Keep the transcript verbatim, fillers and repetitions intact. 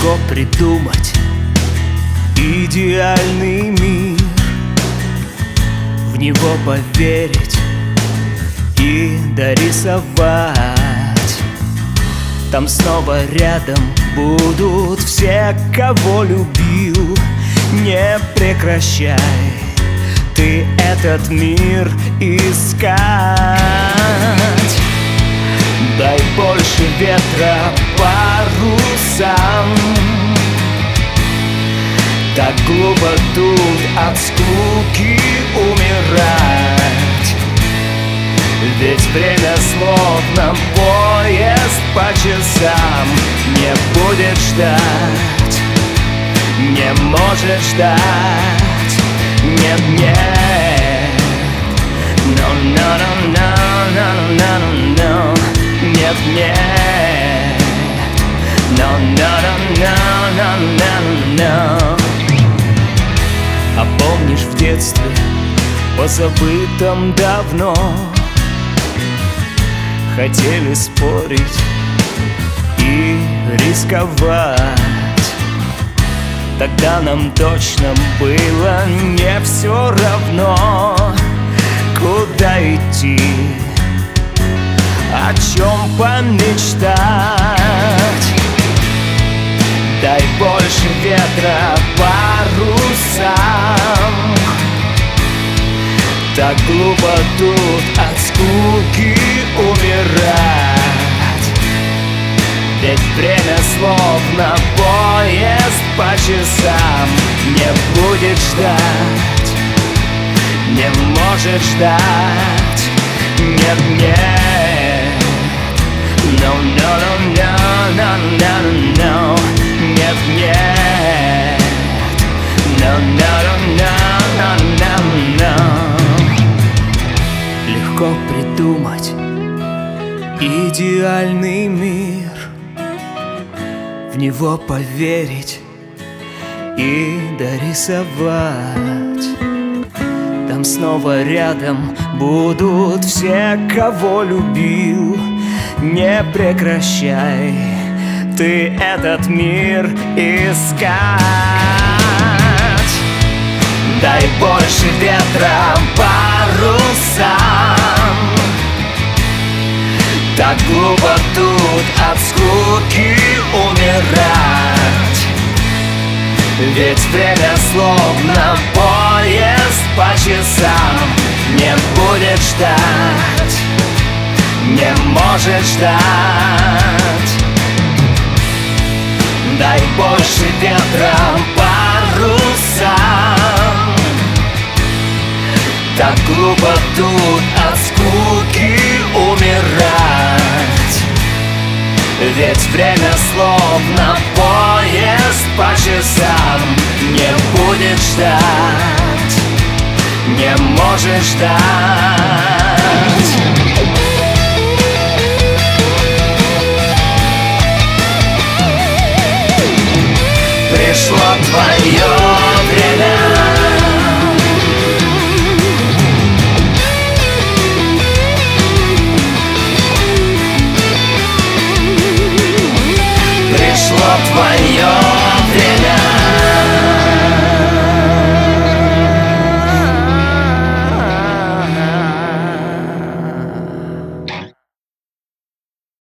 Легко придумать идеальный мир, в него поверить и дорисовать. Там снова рядом будут все, кого любил. Не прекращай ты этот мир искать. Дай больше ветра парусам. Так глупо тут от скуки умирать. Ведь время словно поезд по часам не будет ждать, не может ждать. Нет, нет. No, no, no, no, no, no, no, no. Нет, нет. No, no, no, no, no, no, no. А помнишь в детстве, позабытом давно, хотели спорить и рисковать. Тогда нам точно было не все равно, куда идти, о чем помечтать. Дай больше ветра парусам. Так глупо тут от скуки умирать. Ведь время словно поезд по часам не будет ждать, не может ждать. Нет, нет. No, no, no, no, no, no, no. Нет, нет. No, no, no, no, no, no. Легко придумать идеальный мир, в него поверить и дорисовать. Там снова рядом будут все, кого любил. Не прекращай ты этот мир искать. Дай больше ветра парусам. Так глупо тут от скуки умирать. Ведь время словно поезд по часам не будет ждать, не может ждать. Дай больше ветра парусам. Так глупо тут от скуки умирать. Ведь время словно поезд по часам не будет ждать, не может ждать. Пришло твое